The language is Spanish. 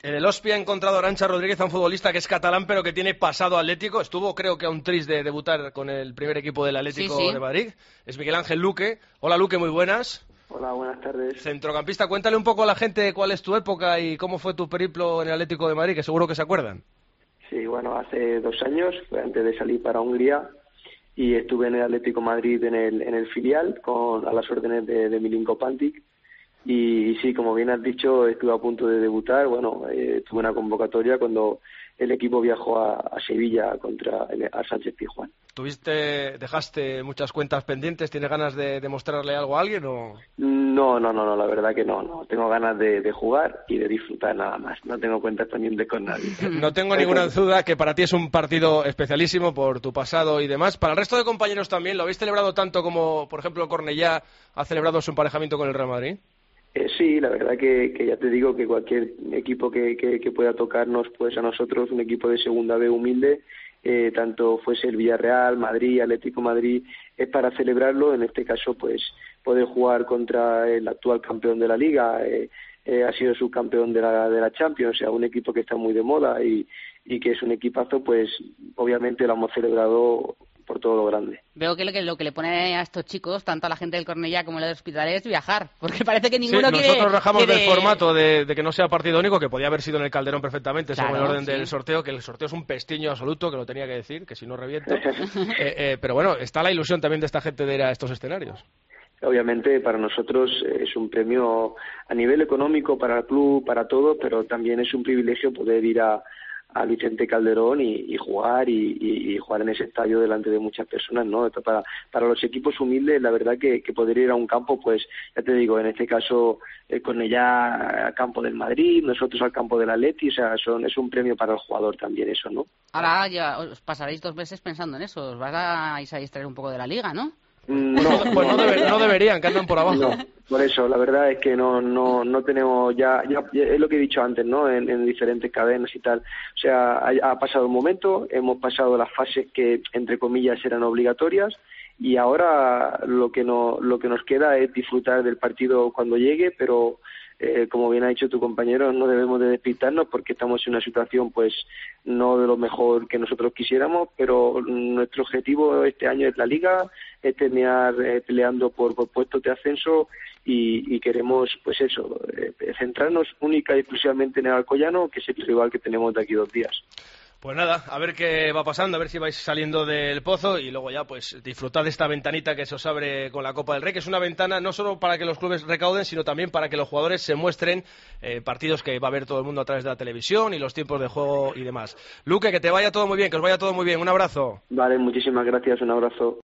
En el Ospia ha encontrado a Arantxa Rodríguez, a un futbolista que es catalán pero que tiene pasado atlético. Estuvo, creo que a un tris de debutar con el primer equipo del Atlético de Madrid. Es Miguel Ángel Luque. Hola Luque, muy buenas. Hola, buenas tardes. Centrocampista, cuéntale un poco a la gente cuál es tu época y cómo fue tu periplo en el Atlético de Madrid, que seguro que se acuerdan. Sí, bueno, hace 2 años, fue antes de salir para Hungría, y estuve en el Atlético de Madrid en el filial, a las órdenes de Milinko Pantic. Y sí, como bien has dicho, estuve a punto de debutar. Bueno, tuve una convocatoria cuando el equipo viajó a Sevilla contra el Sánchez Pizjuán. ¿Dejaste muchas cuentas pendientes? ¿Tienes ganas de demostrarle algo a alguien o...? No, la verdad que no. Tengo ganas de jugar y de disfrutar nada más. No tengo cuentas pendientes con nadie. No tengo ninguna duda que para ti es un partido especialísimo por tu pasado y demás. Para el resto de compañeros también, ¿lo habéis celebrado tanto como, por ejemplo, Cornellá ha celebrado su emparejamiento con el Real Madrid? Sí, la verdad que ya te digo que cualquier equipo que pueda tocarnos, pues a nosotros, un equipo de segunda B humilde, tanto fuese el Villarreal, Madrid, Atlético Madrid, es para celebrarlo. En este caso, pues poder jugar contra el actual campeón de la Liga, ha sido subcampeón de la Champions, o sea, un equipo que está muy de moda y que es un equipazo, pues obviamente lo hemos celebrado por todo lo grande. Veo que lo que le pone a estos chicos, tanto a la gente del Cornellá como a la del Hospitalet, es viajar, porque parece que ninguno quiere... Nosotros rajamos del formato de que no sea partido único, que podía haber sido en el Calderón perfectamente, según el orden del sorteo, que el sorteo es un pestiño absoluto, que lo tenía que decir, que si no reviento. Pero bueno, está la ilusión también de esta gente de ir a estos escenarios. Obviamente para nosotros es un premio a nivel económico para el club, para todo, pero también es un privilegio poder ir a Vicente Calderón y jugar y jugar en ese estadio delante de muchas personas, ¿no? Para los equipos humildes, la verdad que poder ir a un campo, pues ya te digo, en este caso Cornellá al campo del Madrid, nosotros al campo del Atleti, o sea, es un premio para el jugador también eso, ¿no? Ahora ya os pasaréis 2 meses pensando en eso, os vais a distraer un poco de la Liga, ¿no? No deberían, que andan por abajo. No, por eso, la verdad es que no tenemos ya es lo que he dicho antes, ¿no? En diferentes cadenas y tal. O sea, ha pasado un momento, hemos pasado las fases que, entre comillas, eran obligatorias, y ahora lo que nos queda es disfrutar del partido cuando llegue, pero como bien ha dicho tu compañero, no debemos de despistarnos porque estamos en una situación pues no de lo mejor que nosotros quisiéramos, pero nuestro objetivo este año es la Liga, es terminar peleando por puestos de ascenso y queremos pues eso, centrarnos única y exclusivamente en el Alcoyano, que es el rival que tenemos de aquí 2 días. Pues nada, a ver qué va pasando, a ver si vais saliendo del pozo y luego ya pues disfrutad de esta ventanita que se os abre con la Copa del Rey, que es una ventana no solo para que los clubes recauden, sino también para que los jugadores se muestren partidos que va a ver todo el mundo a través de la televisión y los tiempos de juego y demás. Luque, que te vaya todo muy bien, que os vaya todo muy bien. Un abrazo. Vale, muchísimas gracias, un abrazo.